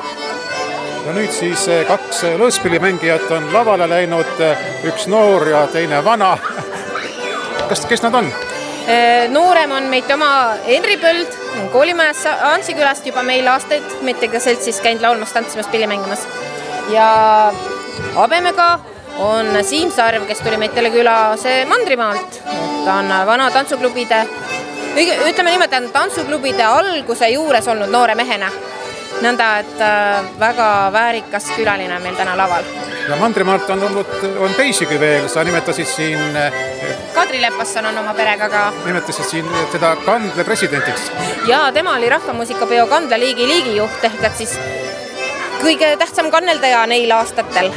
Ja nüüd siis kaks lõõspillimängijat on lavale läinud, üks noor ja teine vana. Kas, kes nad on? Noorem on meid oma Henri Põld, koolimajas Ansikülast juba meil aastaid, meitega seltsis käinud laulmas, tantsimas, pilli mängimas. Ja Habemega on Siim Sarv, kes tuli meitele külase Mandrimaalt. Ta on vana tantsuklubide, ütleme nimelt, et tantsuklubide alguse juures olnud noore mehena. Nõnda, et väga väärikas külaline meil täna laval. Ja Mandrimaalt on olnud, on teisigi veel, sa nimetasid siin... Kadri Lepasson on oma perega ka. Nimetasid siin teda Kandle presidentiks. Ja tema oli rahvamuusikapeo Kandle liigi liigijuht, ehk et siis kõige tähtsam kanneldaja neil aastatel.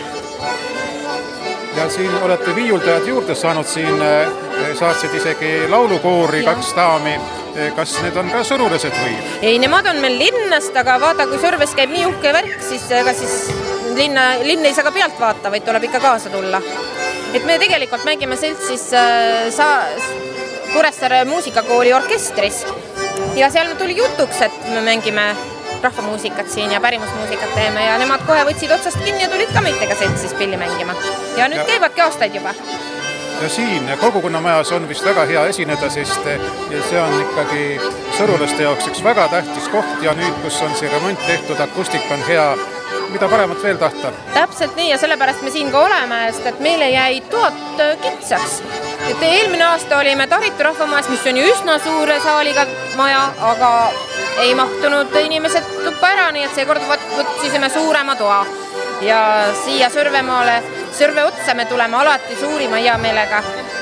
Ja siin olete viiuldajad juurde saanud, siin saatsid isegi laulukoori ja. Kaks daami. Kas need on ka sõrulased või? Ei, nemad on meil linnast, aga vaata, kui Sõrves käib nii uhke värk, siis, ega siis linna, linn ei saa ka pealt vaata, vaid tuleb ikka kaasa tulla. Et me tegelikult mängime seltsis sa, Kuressaare muusikakooli orkestris ja seal tuli jutuks, et me mängime rahvamuusikat siin ja pärimusmuusikat teeme ja nemad kohe võtsid otsast kinni ja tulid ka meitega seltsis pilli mängima. Ja nüüd ja. Käivadki aastaid juba. Ja siin kogukonnamajas on vist väga hea esineda, sest see on ikkagi sõrulaste jaoks üks väga tähtis koht ja nüüd, kus on see remont tehtud, akustik on hea, mida paremat veel tahta? Täpselt nii ja sellepärast me siin ka oleme, sest et meile jäi toad kitsaks. Et eelmine aasta olime Taritu rahvamajas, mis on ju üsna suure saaliga maja, aga ei mahtunud inimesed tuppa ära, nii et seekord võtsisime suurema toa. Ja siia Sõrvemaale, Sõrve otsa me tuleme alati suurima hea meelega.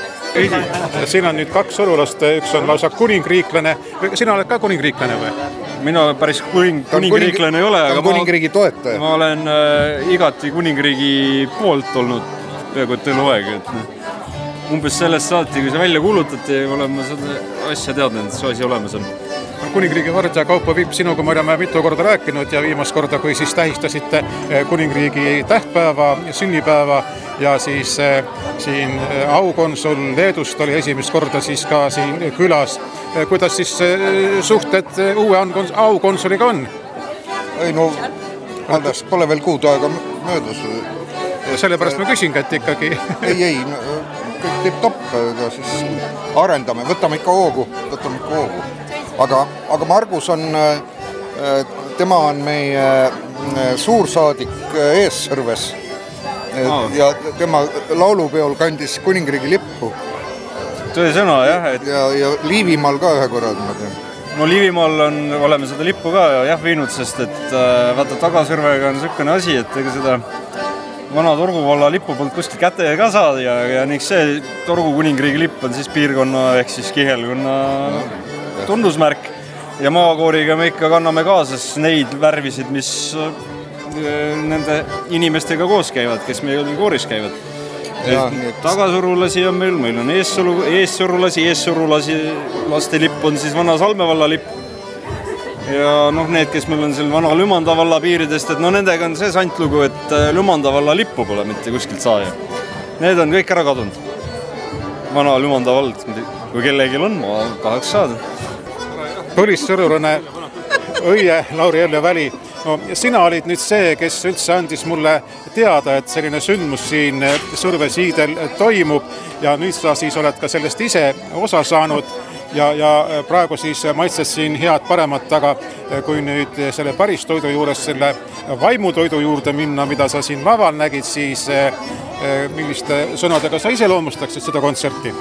Siin on nüüd kaks sõrulast, üks on lausa kuningriiklane. Sina oled ka kuningriiklane või? Mina päris kuning, kuningriiklane ei ole, aga kuningriigi toetaja. Ma olen äh, igati kuningriigi poolt olnud peaaegu et eluaeg. Et umbes sellest saati, kui see välja kuulutati, olen ma seda asja teadnud, et see asi olemas on. Kuningriigi Vardja Kaupo Vipp, sinuga me oleme mitu korda rääkinud ja viimast korda, kui siis tähistasite kuningriigi tähtpäeva, sünnipäeva ja siis siin aukonsul Leedust oli esimest korda siis ka siin külas. Kuidas siis suhted uue aukonsuliga on? Ei no, alles pole veel kuud aega möödus. Sellepärast ma küsingi, et ikkagi... Ei, ei, kõik tipp topp, aga siis arendame, võtame ikka hoogu, võtame ikka hoogu. Aga, aga Margus on, tema on meie suursaadik Eessõrves oh. ja tema laulupeol kandis kuningriigi lippu. Tõesõna, jah. Et... Ja, ja Liivimaal ka ühe korrad, ma tean. No Liivimaal on, oleme seda lippu ka jah viinud, sest et vaata Tagasõrvega on sükene asi, et ega seda vana Torgu valla lippu poolt kuskil käte ka saada ja, ja niks see Torgu kuningriigi lipp on siis piirkonna ehk siis kihelkonna no. Tunnusmärk ja maakooriga me ikka kanname kaasas neid värvisid, mis nende inimestega koos käivad, kes meil kooris käivad. Ja, tagasurulasi on meil, meil on eessurulasi, eessurulasi, laste lipp on siis vana Salmevalla lipp. Ja noh, need, kes meil on seal vana Lümanda valla piiridest, et no nendega on see santlugu, et Lümanda valla lippu pole mitte kuskilt saaya. Need on kõik ära kadunud. Vana Lümanda vald, kui kellegil on, ma tahaks saada. Põlissõrurane Õie Lauri Elja Väli. No, sina olid nüüd see, kes üldse andis mulle teada, et selline sündmus siin Sõrve siidel toimub ja nüüd sa siis oled ka sellest ise osa saanud ja, ja praegu siis maitsed siin head paremat, aga kui nüüd selle päris toidu juures selle vaimutoidu juurde minna, mida sa siin laval nägid, siis milliste sõnadega sa iseloomustaksid seda kontserti?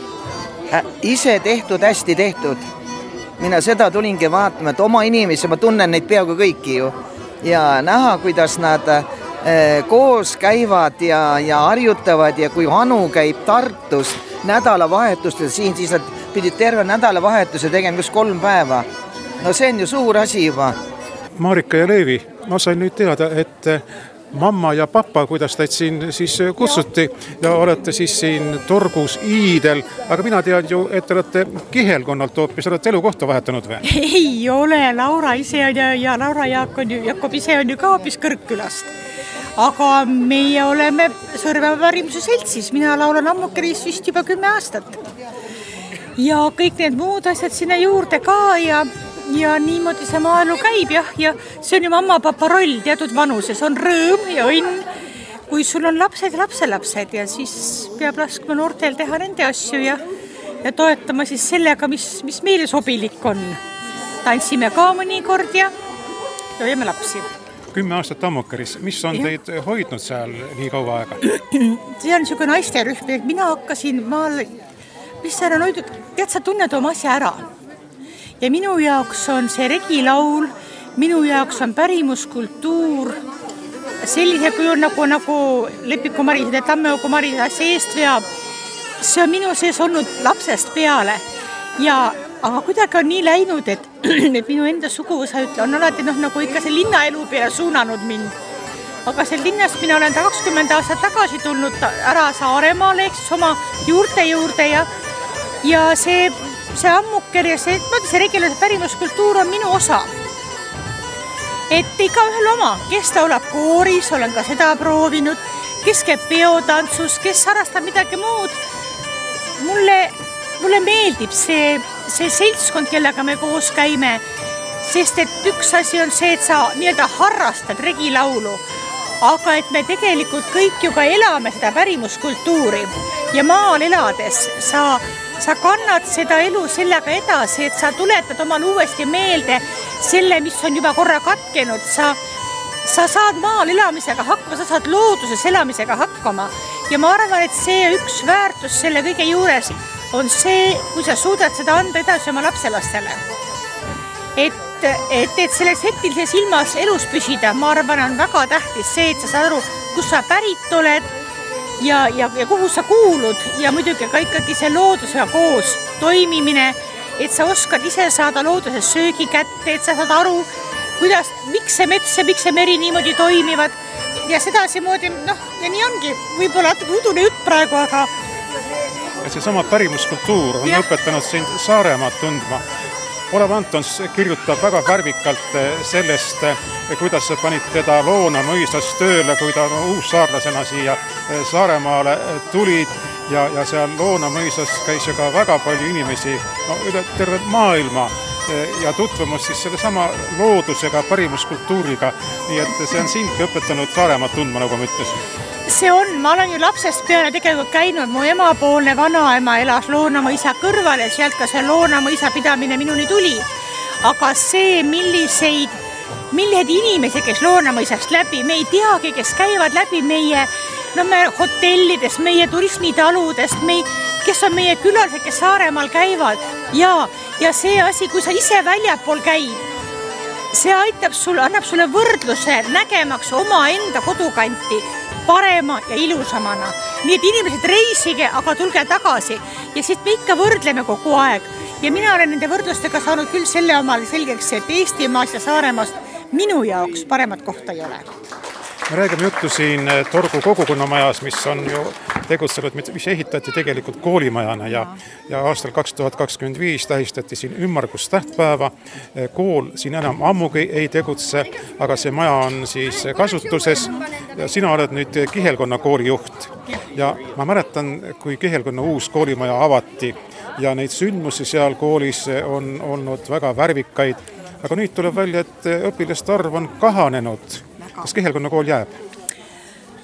Ise tehtud, hästi tehtud. Mina seda tulingi vaatama, et oma inimesi, ma tunnen neid peaaegu kõiki ju. Ja näha, kuidas nad koos käivad ja, ja harjutavad ja kui Anu käib Tartus nädalavahetustel siin, siis nad pidid terve nädalavahetuse tegema just kolm päeva. No see on ju suur asi juba. Marika ja Leevi, ma sain nüüd teada, et mamma ja papa, kuidas teid siin siis kutsuti ja olete siis siin torgus Iidel, aga mina tean ju, et te olete Kihelkonnalt hoopis, olete elukohta vahetanud või? Ei ole, Laura ise on ja, ja Laura Jaak on ju, Jakob ise on ju ka hoopis Kõrgkülast. Aga meie oleme Sõrvemaa pärimuse seltsis, mina laulan Ammukeris vist juba kümme aastat. Ja kõik need muud asjad sinna juurde ka ja Ja niimoodi see maaelu käib jah, ja see on ju mamma-papa roll teatud vanuses, on rõõm ja õnn, kui sul on lapsed ja lapselapsed ja siis peab laskma noortel teha nende asju ja, ja toetama siis sellega, mis, mis meile sobilik on. Tantsime ka mõnikord ja hoiame lapsi. Kümme aastat Ammukeris, mis on ja. Teid hoidnud seal nii kaua aega? See on niisugune naisterühm, mina hakkasin maal, mis seal on hoidnud, tead sa tunned oma asja ära. Ja minu jaoks on see regilaul, minu jaoks on pärimuskultuur sellise kujul nagu, nagu Lepiku Maris ja Tammeaugu Maris asja eest veab. See on minu sees olnud lapsest peale. Ja, aga kuidagi on nii läinud, et, et minu enda suguvõsa ütle, on alati noh, nagu ikka see linnaelu peale suunanud mind. Aga seal linnast mina olen kakskümmend aastat tagasi tulnud ära Saaremaale, eks oma juurte juurde ja, ja see see Ammuker ja see, see regilaulse pärimuskultuur on minu osa. Et iga ühel oma, kes laulab kooris, olen ka seda proovinud, kes käib peotantsus, kes harrastab midagi muud. Mulle, mulle meeldib see, see seltskond, kellega me koos käime, sest et üks asi on see, et sa nii-öelda harrastad regilaulu, aga et me tegelikult kõik ju ka elame seda pärimuskultuuri ja maal elades sa Sa kannad seda elu sellega edasi, et sa tuletad omal uuesti meelde selle, mis on juba korra katkenud. Sa, sa saad maal elamisega hakkama, sa saad looduses elamisega hakkama. Ja ma arvan, et see üks väärtus selle kõige juures on see, kui sa suudad seda anda edasi oma lapselastele. Et, et, et selles hektilises ilmas elus püsida, ma arvan, on väga tähtis see, et sa saad aru, kus sa pärit oled, Ja, ja, ja kuhu sa kuulud ja muidugi ka ikkagi see loodusega koos toimimine, et sa oskad ise saada looduses söögi kätte, et sa saad aru, kuidas, miks see mets ja miks see meri niimoodi toimivad ja sedasi moodi, noh, ja nii ongi, võib-olla udune jutt praegu, aga... Et see sama pärimuskultuur on ja. Õpetanud sind Saaremaad tundma. Olev Antons kirjutab väga värvikalt sellest, kuidas sa panid teda Loona mõisas tööle, kui ta uussaarlasena siia Saaremaale tulid ja, ja seal Loona mõisas käis ju ka väga palju inimesi, no üle terve maailma ja tutvumus siis selle sama loodusega, pärimuskultuuriga, nii et see on sindki õpetanud Saaremaad tundma, nagu ma ütlesin. See on, ma olen ju lapsest peale tegelikult käinud, mu emapoolne vanaema elas Loonamõisa kõrval ja sealt ka see Loonamõisa pidamine minuni tuli. Aga see, milliseid, millised inimesi, kes Loonamõisast läbi, me ei teagi, kes käivad läbi meie, no me hotellidest, meie turismitaludest, me, kes on meie külalised, kes Saaremaal käivad. Ja, ja see asi, kui sa ise väljapool käid, see aitab sulle, annab sulle võrdluse nägemaks oma enda kodukanti parema ja ilusamana. Nii et inimesed reisige, aga tulge tagasi. Ja siit me ikka võrdleme kogu aeg. Ja mina olen nende võrdlustega saanud küll selle omal selgeks, et Eestimaast ja Saaremaast minu jaoks paremat kohta ei ole. Me räägime juttu siin Torgu kogukonnamajas, mis on ju tegutsenud, mis ehitati tegelikult koolimajana ja, ja aastal kaks tuhat kakskümmend viis tähistati siin ümmargustähtpäeva. Kool siin enam ammugi ei tegutse, aga see maja on siis kasutuses ja sina oled nüüd Kihelkonna kooli juht. Ja ma mäletan, kui Kihelkonna uus koolimaja avati ja neid sündmusi seal koolis on olnud väga värvikaid, aga nüüd tuleb välja, et õpilaste arv on kahanenud. Kas Kihelkonna kool jääb?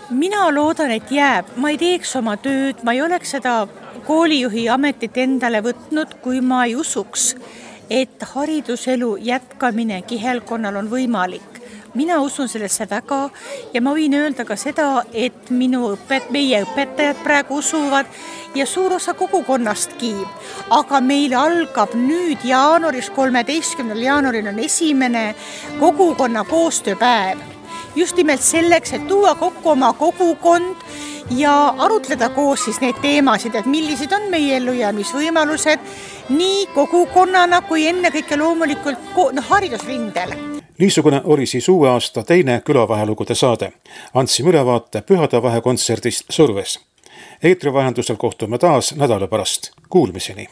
mina loodan, et jääb, ma ei teeks oma tööd, ma ei oleks seda koolijuhi ametit endale võtnud, kui ma ei usuks, et hariduselu jätkamine kihelkonnal on võimalik. Mina usun sellesse väga ja ma võin öelda ka seda, et minu õpet, meie õpetajad praegu usuvad ja suur osa kogukonnastki. Aga meil algab nüüd jaanuaris, kolmeteistkümnendal jaanuaril on esimene kogukonna koostööpäev. Just nimelt selleks, et tuua kokku oma kogukond ja arutleda koos siis neid teemasid, et millised on meie ellujäämisvõimalused nii kogukonnana kui enne kõike loomulikult no, haridusrindel. Niisugune oli siis uue aasta teine külavahelugude saade. Andsime ülevaate pühadevahe kontserdist Sõrves. Eetri vahendusel kohtume taas nädala pärast. Kuulmiseni!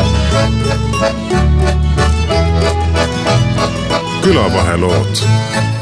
Külavahelood